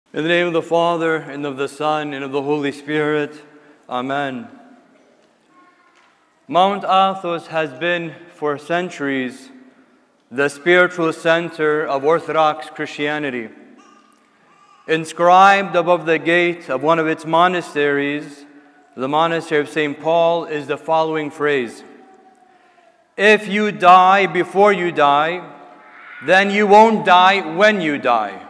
In the name of the Father, and of the Son, and of the Holy Spirit. Amen. Mount Athos has been for centuries the spiritual center of Orthodox Christianity. Inscribed above the gate of one of its monasteries, the monastery of St. Paul, is the following phrase: "If you die before you die, then you won't die when you die."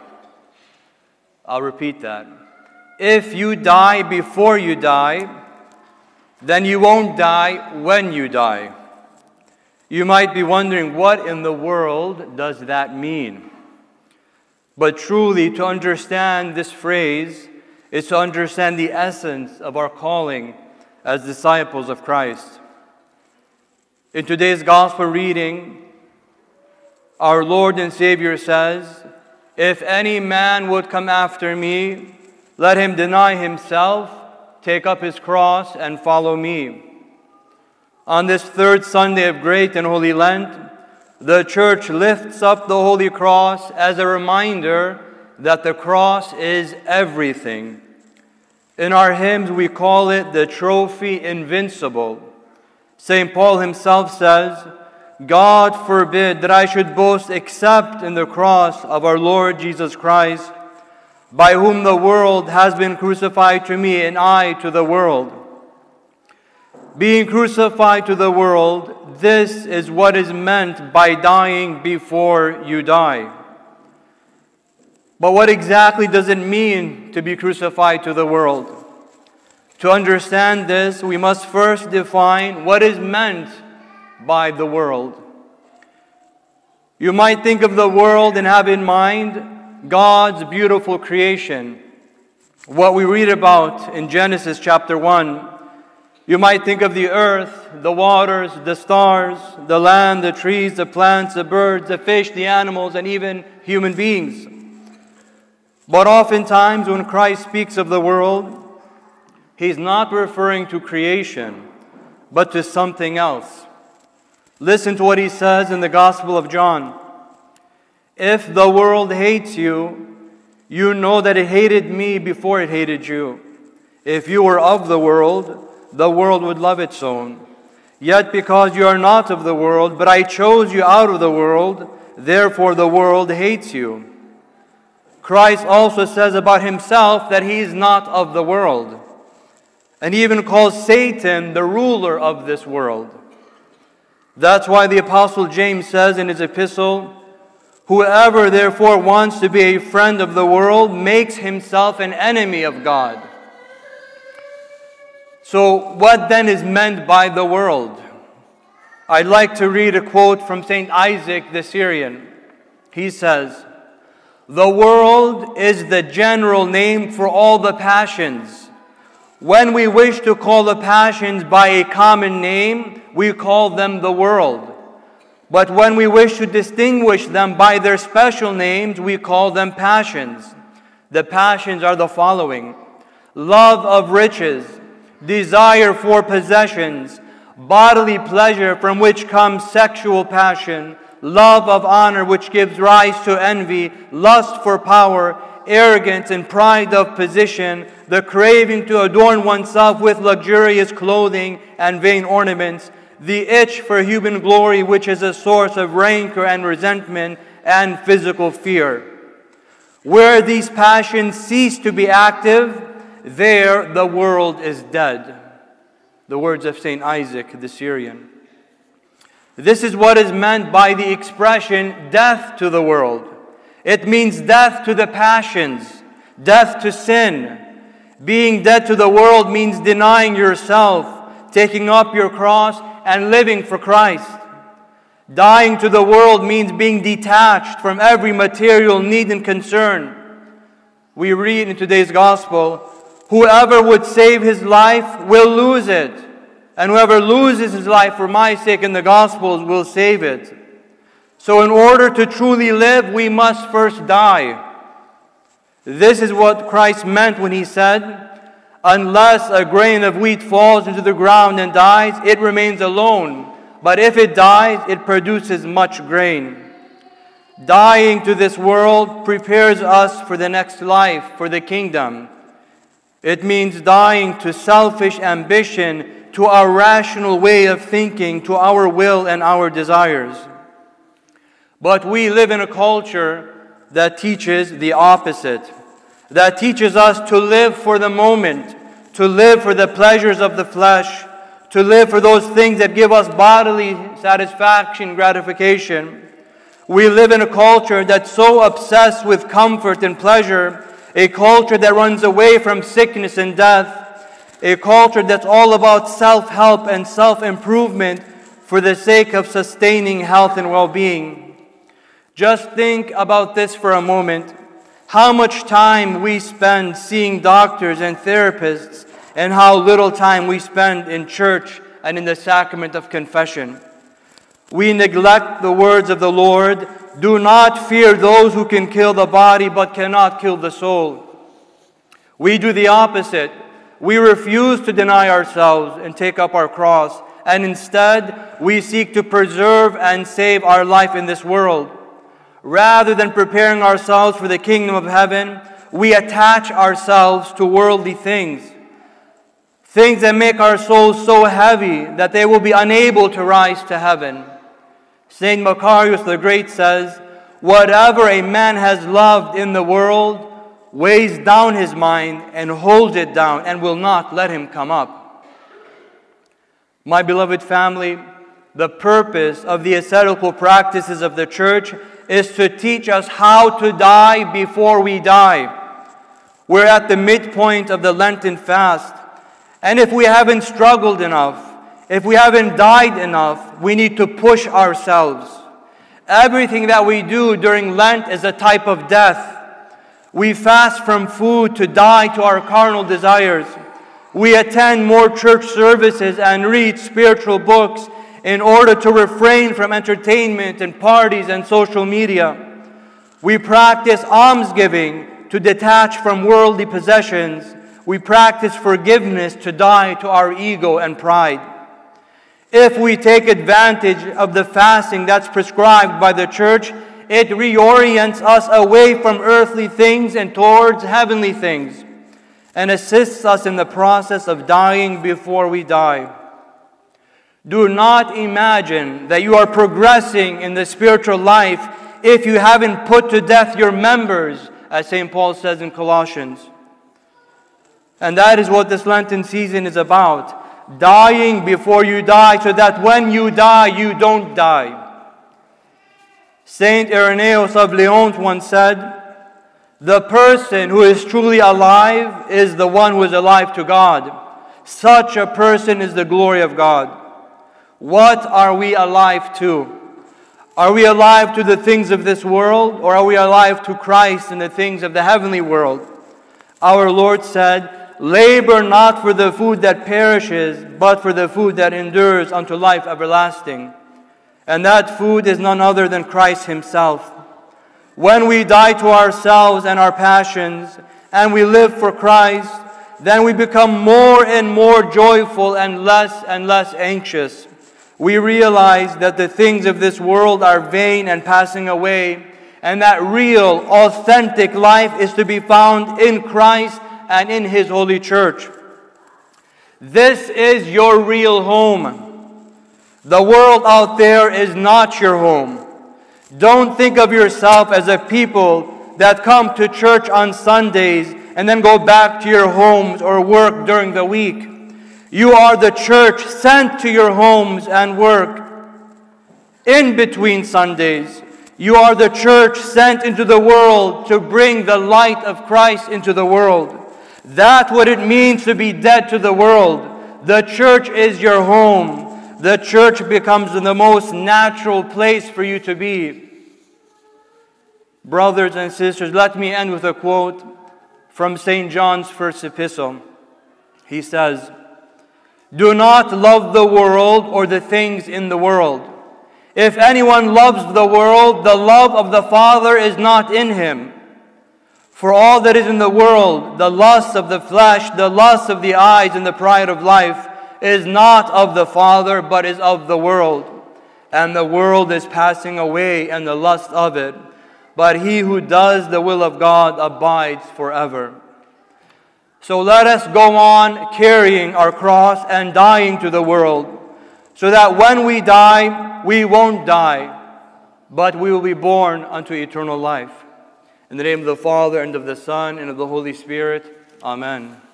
I'll repeat that. If you die before you die, then you won't die when you die. You might be wondering, what in the world does that mean? But truly, to understand this phrase is to understand the essence of our calling as disciples of Christ. In today's gospel reading, our Lord and Savior says, "If any man would come after me, let him deny himself, take up his cross, and follow me." On this third Sunday of Great and Holy Lent, the Church lifts up the Holy Cross as a reminder that the cross is everything. In our hymns, we call it the trophy invincible. St. Paul himself says, "God forbid that I should boast except in the cross of our Lord Jesus Christ, by whom the world has been crucified to me and I to the world." Being crucified to the world, this is what is meant by dying before you die. But what exactly does it mean to be crucified to the world? To understand this, we must first define what is meant by the world. You might think of the world and have in mind God's beautiful creation, what we read about in Genesis chapter 1. You might think of the earth, the waters, the stars, the land, the trees, the plants, the birds, the fish, the animals, and even human beings. But oftentimes when Christ speaks of the world, He's not referring to creation, but to something else. Listen to what He says in the Gospel of John. "If the world hates you, you know that it hated me before it hated you. If you were of the world would love its own. Yet because you are not of the world, but I chose you out of the world, therefore the world hates you." Christ also says about Himself that He is not of the world. And He even calls Satan the ruler of this world. That's why the Apostle James says in his epistle, "Whoever therefore wants to be a friend of the world makes himself an enemy of God." So what then is meant by the world? I'd like to read a quote from St. Isaac the Syrian. He says, "The world is the general name for all the passions. When we wish to call the passions by a common name, we call them the world. But when we wish to distinguish them by their special names, we call them passions. The passions are the following: love of riches, desire for possessions, bodily pleasure from which comes sexual passion, love of honor which gives rise to envy, lust for power, arrogance and pride of position, the craving to adorn oneself with luxurious clothing and vain ornaments, the itch for human glory which is a source of rancor and resentment and physical fear. Where these passions cease to be active, there the world is dead." The words of St. Isaac the Syrian. This is what is meant by the expression death to the world. It means death to the passions, death to sin. Being dead to the world means denying yourself, taking up your cross, and living for Christ. Dying to the world means being detached from every material need and concern. We read in today's gospel, "Whoever would save his life will lose it, and whoever loses his life for my sake in the Gospels will save it." So in order to truly live, we must first die. This is what Christ meant when He said, "Unless a grain of wheat falls into the ground and dies, it remains alone. But if it dies, it produces much grain." Dying to this world prepares us for the next life, for the kingdom. It means dying to selfish ambition, to our rational way of thinking, to our will and our desires. But we live in a culture that teaches the opposite, that teaches us to live for the moment, to live for the pleasures of the flesh, to live for those things that give us bodily satisfaction, gratification. We live in a culture that's so obsessed with comfort and pleasure, a culture that runs away from sickness and death, a culture that's all about self-help and self-improvement for the sake of sustaining health and well-being. Just think about this for a moment. How much time we spend seeing doctors and therapists, and how little time we spend in church and in the sacrament of confession. We neglect the words of the Lord, "Do not fear those who can kill the body but cannot kill the soul." We do the opposite. We refuse to deny ourselves and take up our cross, and instead we seek to preserve and save our life in this world. Rather than preparing ourselves for the kingdom of heaven, we attach ourselves to worldly things. Things that make our souls so heavy that they will be unable to rise to heaven. Saint Macarius the Great says, "Whatever a man has loved in the world weighs down his mind and holds it down and will not let him come up." My beloved family, the purpose of the ascetical practices of the Church is to teach us how to die before we die. We're at the midpoint of the Lenten fast, and if we haven't struggled enough, if we haven't died enough, we need to push ourselves. Everything that we do during Lent is a type of death. We fast from food to die to our carnal desires. We attend more church services and read spiritual books in order to refrain from entertainment and parties and social media. We practice almsgiving to detach from worldly possessions. We practice forgiveness to die to our ego and pride. If we take advantage of the fasting that's prescribed by the Church, it reorients us away from earthly things and towards heavenly things, and assists us in the process of dying before we die. Do not imagine that you are progressing in the spiritual life if you haven't put to death your members, as St. Paul says in Colossians. And that is what this Lenten season is about. Dying before you die, so that when you die, you don't die. Saint Irenaeus of Lyons once said, "The person who is truly alive is the one who is alive to God. Such a person is the glory of God." What are we alive to? Are we alive to the things of this world, or are we alive to Christ and the things of the heavenly world? Our Lord said, "Labor not for the food that perishes, but for the food that endures unto life everlasting." And that food is none other than Christ Himself. When we die to ourselves and our passions, and we live for Christ, then we become more and more joyful and less anxious. We realize that the things of this world are vain and passing away, and that real, authentic life is to be found in Christ and in His Holy Church. This is your real home. The world out there is not your home. Don't think of yourself as a people that come to church on Sundays and then go back to your homes or work during the week. You are the church sent to your homes and work in between Sundays. You are the church sent into the world to bring the light of Christ into the world. That's what it means to be dead to the world. The church is your home. The church becomes the most natural place for you to be. Brothers and sisters, let me end with a quote from St. John's first epistle. He says, "Do not love the world or the things in the world. If anyone loves the world, the love of the Father is not in him. For all that is in the world, the lust of the flesh, the lust of the eyes, and the pride of life, is not of the Father, but is of the world. and the world is passing away and the lust of it, but he who does the will of God abides forever. So let us go on carrying our cross and dying to the world, so that when we die, we won't die, but we will be born unto eternal life. In the name of the Father, and of the Son, and of the Holy Spirit. Amen.